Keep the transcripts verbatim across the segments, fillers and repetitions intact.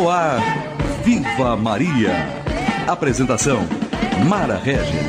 No ar, Viva Maria. Apresentação, Mara Regis.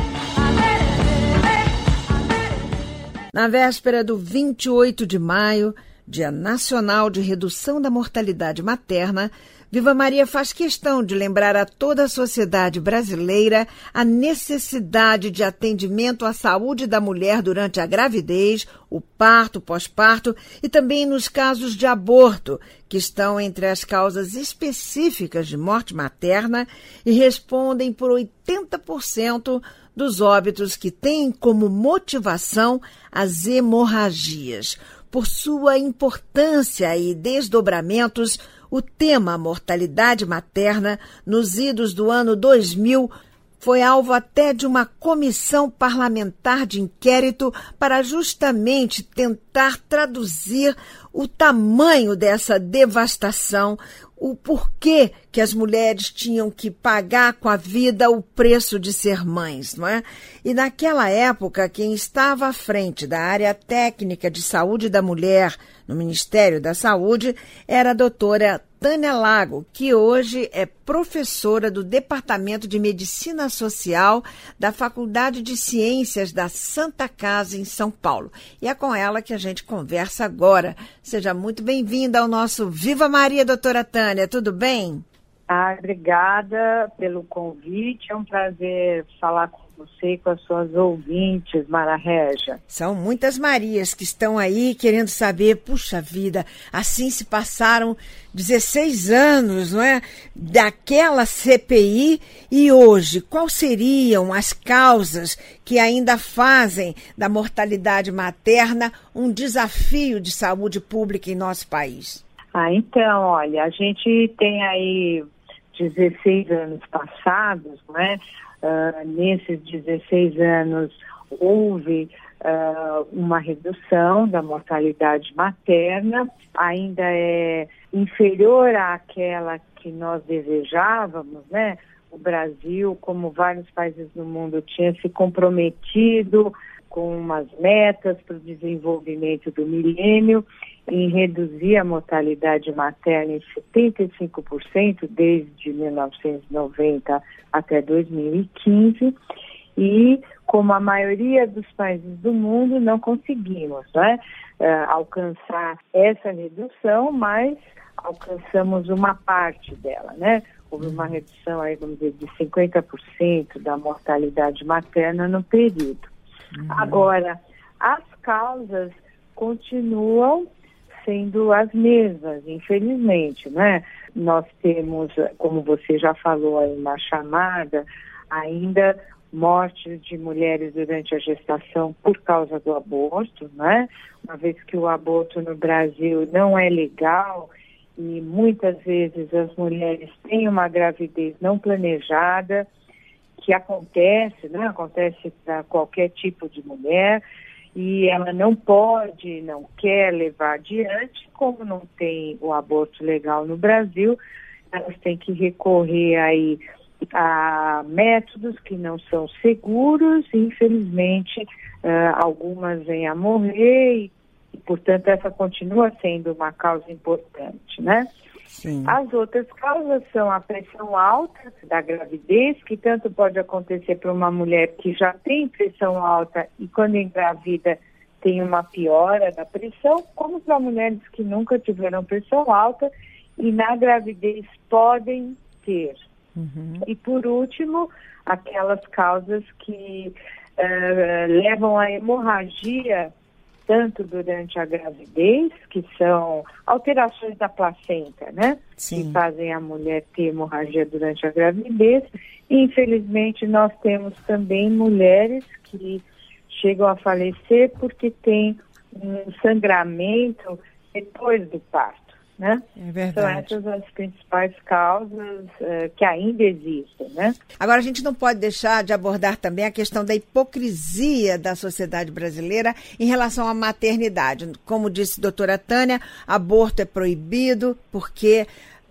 Na véspera do vinte e oito de maio, Dia Nacional de Redução da Mortalidade Materna, Viva Maria faz questão de lembrar a toda a sociedade brasileira a necessidade de atendimento à saúde da mulher durante a gravidez, o parto, o pós-parto e também nos casos de aborto, que estão entre as causas específicas de morte materna e respondem por oitenta por cento dos óbitos que têm como motivação as hemorragias. Por sua importância e desdobramentos, o tema mortalidade materna, nos idos do ano dois mil, foi alvo até de uma comissão parlamentar de inquérito para justamente tentar traduzir o tamanho dessa devastação, o porquê que as mulheres tinham que pagar com a vida o preço de ser mães, não é? E naquela época, quem estava à frente da área técnica de saúde da mulher no Ministério da Saúde era a doutora Tânia Lago, que hoje é professora do Departamento de Medicina Social da Faculdade de Ciências da Santa Casa, em São Paulo. E é com ela que a gente conversa agora. Seja muito bem-vinda ao nosso Viva Maria, doutora Tânia. Tudo bem? Ah, obrigada pelo convite. É um prazer falar com você e com as suas ouvintes, Mara Régia. São muitas Marias que estão aí querendo saber, puxa vida, assim se passaram dezesseis anos, não é? Daquela C P I e hoje, quais seriam as causas que ainda fazem da mortalidade materna um desafio de saúde pública em nosso país? Ah, então, olha, a gente tem aí dezesseis anos passados, não é? Uh, nesses dezesseis anos houve uh, uma redução da mortalidade materna, ainda é inferior àquela que nós desejávamos, né? O Brasil, como vários países do mundo, tinha se comprometido com umas metas para o desenvolvimento do milênio em reduzir a mortalidade materna em setenta e cinco por cento desde mil novecentos e noventa até dois mil e quinze, e como a maioria dos países do mundo não conseguimos, né, uh, alcançar essa redução, mas alcançamos uma parte dela, né? Houve uma redução aí, vamos dizer, de cinquenta por cento da mortalidade materna no período. Uhum. Agora, as causas continuam sendo as mesmas, infelizmente, né? Nós temos, como você já falou aí na chamada, ainda mortes de mulheres durante a gestação por causa do aborto, né? Uma vez que o aborto no Brasil não é legal e muitas vezes as mulheres têm uma gravidez não planejada, que acontece, né? Acontece para qualquer tipo de mulher, e ela não pode, não quer levar adiante, como não tem o aborto legal no Brasil, elas têm que recorrer aí a métodos que não são seguros, e infelizmente uh, algumas vêm a morrer, e, e portanto essa continua sendo uma causa importante, né? Sim. As outras causas são a pressão alta da gravidez, que tanto pode acontecer para uma mulher que já tem pressão alta e quando engravida tem uma piora da pressão, como para mulheres que nunca tiveram pressão alta e na gravidez podem ter. Uhum. E por último, aquelas causas que uh, levam à hemorragia tanto durante a gravidez, que são alterações da placenta, né? Sim. Que fazem a mulher ter hemorragia durante a gravidez. E, infelizmente, nós temos também mulheres que chegam a falecer porque tem um sangramento depois do parto, né? É verdade. São essas as principais causas uh, que ainda existem, né? Agora, a gente não pode deixar de abordar também a questão da hipocrisia da sociedade brasileira em relação à maternidade. Como disse a doutora Tânia, aborto é proibido porque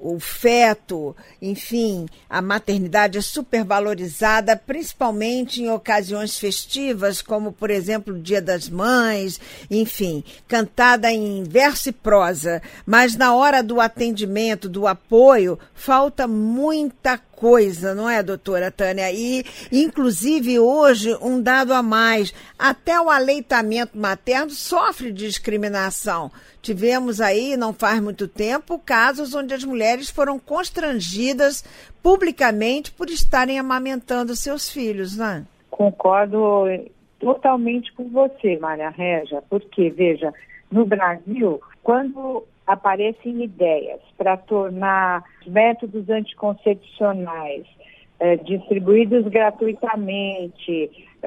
o feto, enfim, a maternidade é supervalorizada, principalmente em ocasiões festivas, como, por exemplo, o Dia das Mães, enfim, cantada em verso e prosa. Mas na hora do atendimento, do apoio, falta muita coisa, não é, doutora Tânia? E, inclusive, hoje, um dado a mais, até o aleitamento materno sofre discriminação. Tivemos aí, não faz muito tempo, casos onde as mulheres foram constrangidas publicamente por estarem amamentando seus filhos, né? Concordo totalmente com você, Maria Régia, porque, veja, no Brasil, quando aparecem ideias para tornar métodos anticoncepcionais eh, distribuídos gratuitamente,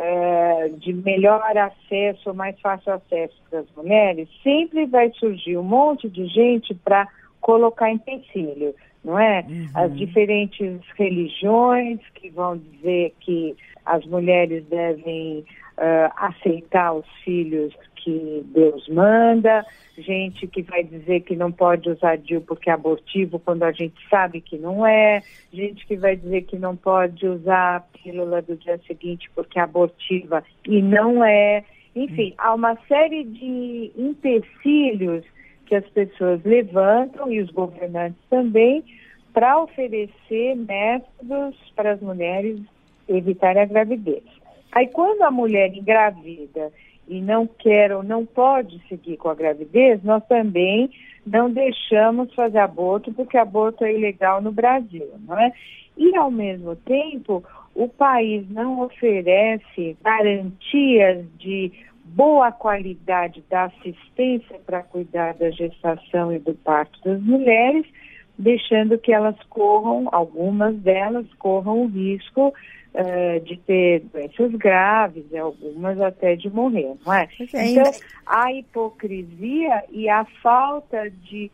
eh, de melhor acesso, mais fácil acesso para as mulheres, sempre vai surgir um monte de gente para colocar empecilho, não é? Uhum. As diferentes religiões que vão dizer que as mulheres devem uh, aceitar os filhos que Deus manda, gente que vai dizer que não pode usar D I U porque é abortivo, quando a gente sabe que não é, gente que vai dizer que não pode usar a pílula do dia seguinte porque é abortiva e não é. Enfim, há uma série de empecilhos que as pessoas levantam, e os governantes também, para oferecer métodos para as mulheres evitarem a gravidez. Aí quando a mulher engravida e não quer ou não pode seguir com a gravidez, nós também não deixamos fazer aborto, porque aborto é ilegal no Brasil, não é? E, ao mesmo tempo, o país não oferece garantias de boa qualidade da assistência para cuidar da gestação e do parto das mulheres, deixando que elas corram, algumas delas corram o risco uh, de ter doenças graves, algumas até de morrer, não é? Então, a hipocrisia e a falta de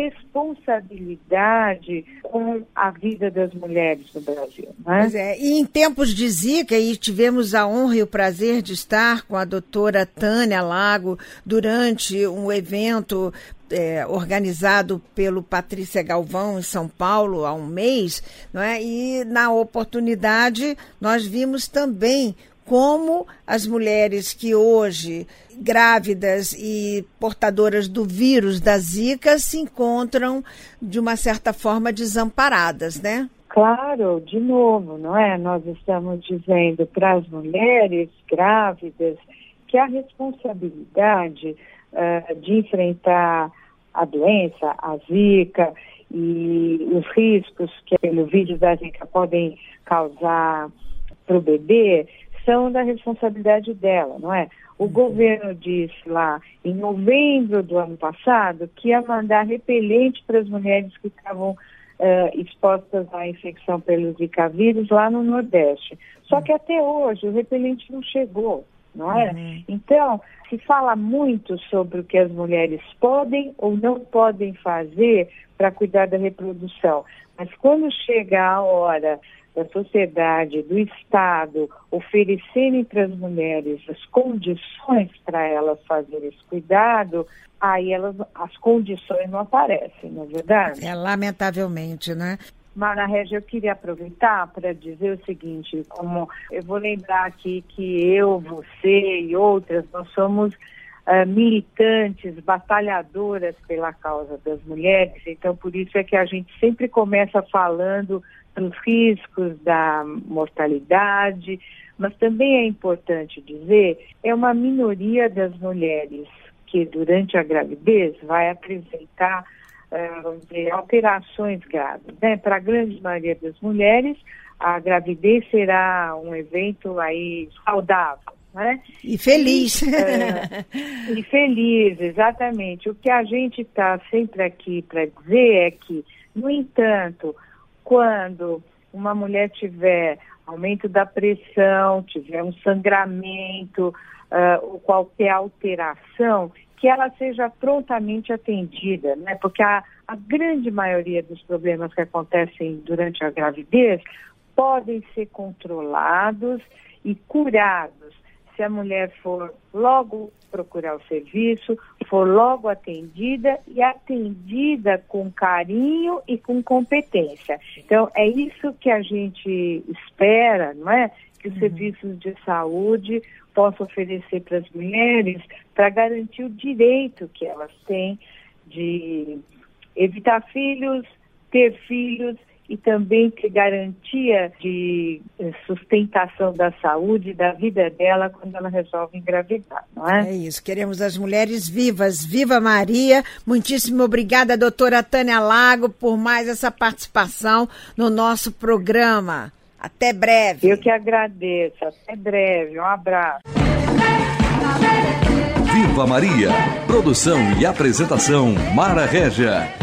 responsabilidade com a vida das mulheres no Brasil, não é? Pois é, e em tempos de Zika, e tivemos a honra e o prazer de estar com a doutora Tânia Lago durante um evento É, organizado pelo Patrícia Galvão em São Paulo há um mês, não é? E na oportunidade nós vimos também como as mulheres que hoje, grávidas e portadoras do vírus da Zika, se encontram de uma certa forma desamparadas, né? Claro, de novo, não é? Nós estamos dizendo para as mulheres grávidas que a responsabilidade uh, de enfrentar a doença, a Zika e os riscos que pelo vírus da Zika podem causar para o bebê são da responsabilidade dela, não é? O uhum. governo disse lá em novembro do ano passado que ia mandar repelente para as mulheres que estavam uh, expostas à infecção pelo Zika vírus lá no Nordeste. Só uhum. que até hoje o repelente não chegou, não é? Uhum. Então, se fala muito sobre o que as mulheres podem ou não podem fazer para cuidar da reprodução. Mas quando chega a hora da sociedade, do Estado, oferecerem para as mulheres as condições para elas fazerem esse cuidado, aí elas, as condições não aparecem, não é verdade? É, lamentavelmente, né? Maria Régia, eu queria aproveitar para dizer o seguinte, como eu vou lembrar aqui que eu, você e outras, nós somos uh, militantes, batalhadoras pela causa das mulheres, então por isso é que a gente sempre começa falando dos riscos da mortalidade, mas também é importante dizer, é uma minoria das mulheres que durante a gravidez vai apresentar Uh, vamos dizer, alterações graves, né? Para a grande maioria das mulheres, a gravidez será um evento aí saudável, né? E feliz. E, uh, e feliz, exatamente. O que a gente está sempre aqui para dizer é que, no entanto, quando uma mulher tiver aumento da pressão, tiver um sangramento, uh, ou qualquer alteração, que ela seja prontamente atendida, né? Porque a, a grande maioria dos problemas que acontecem durante a gravidez podem ser controlados e curados se a mulher for logo procurar o serviço, for logo atendida e atendida com carinho e com competência. Então, é isso que a gente espera, não é? Que os uhum. serviços de saúde possam oferecer para as mulheres para garantir o direito que elas têm de evitar filhos, ter filhos e também ter garantia de sustentação da saúde, da vida dela quando ela resolve engravidar, não é? É isso, queremos as mulheres vivas. Viva Maria! Muitíssimo obrigada, doutora Tânia Lago, por mais essa participação no nosso programa. Até breve. Eu que agradeço. Até breve. Um abraço. Viva Maria! Produção e apresentação Mara Régia.